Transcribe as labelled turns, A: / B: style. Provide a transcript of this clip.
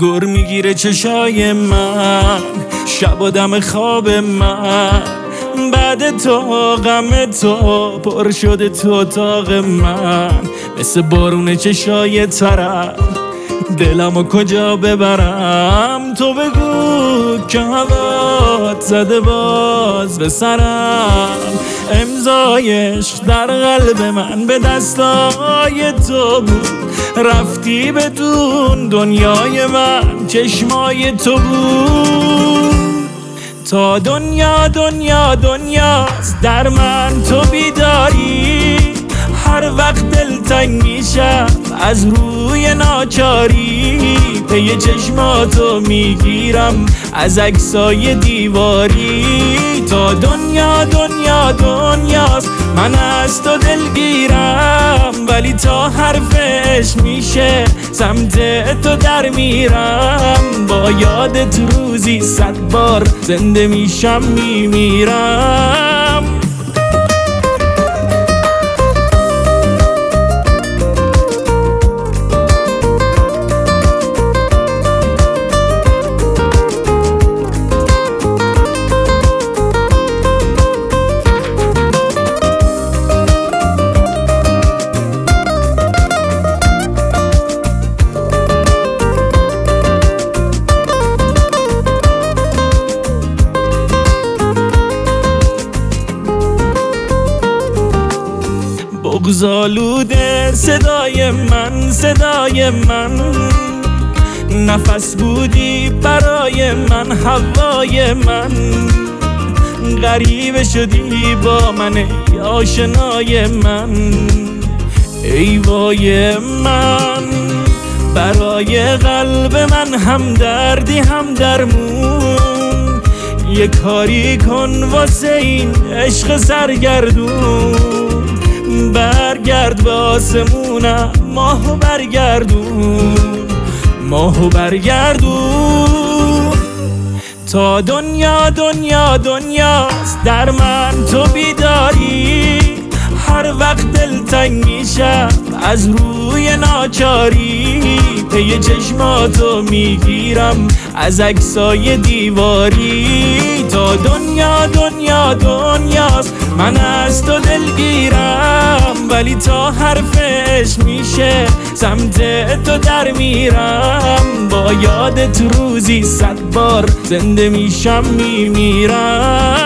A: گر میگیره چشای من، شب و دم خواب من، بعد تو غم تو پر شده تو اتاق من، مثل بارون چشای ترم دلمو کجا ببرم. تو بگو که هوات زده باز به سرم، امضای عشق در قلب من به دستای تو بود، رفتی بدون دنیای من چشمای تو بود. تا دنیا دنیا دنیاست در من تو بیداری، هر وقت دلتنگ میشم از روی ناچاری، پی چشماتو میگیرم از عکسای دیواری. تا دنیا دنیا دنیاست من از تو دلگیرم، ولی تا حرفش میشه سمت تو در میرم، با یادت روزی 100 بار زنده میشم میمیرم. بغض‌آلوده صدای من، صدای من، نفس بودی برای من، هوای من، غریبه شدی با من ای آشنای من، ای وای من، برای قلب من هم دردی هم درمون، یه کاری کن واسه این عشق سرگردون، برگرد به آسمونم ماهو برگردون، ماهو برگردون. تا دنیا دنیا دنیاست در من تو بیداری، هر وقت دلتنگ میشم از روی ناچاری، پی چشماتو میگیرم از عکسای دیواری. تا دنیا دنیا دنیاست من از تو دلگیرم، ولی تا حرفش میشه سمت تو در میرم، با یادت روزی 100 بار زنده میشم میمیرم.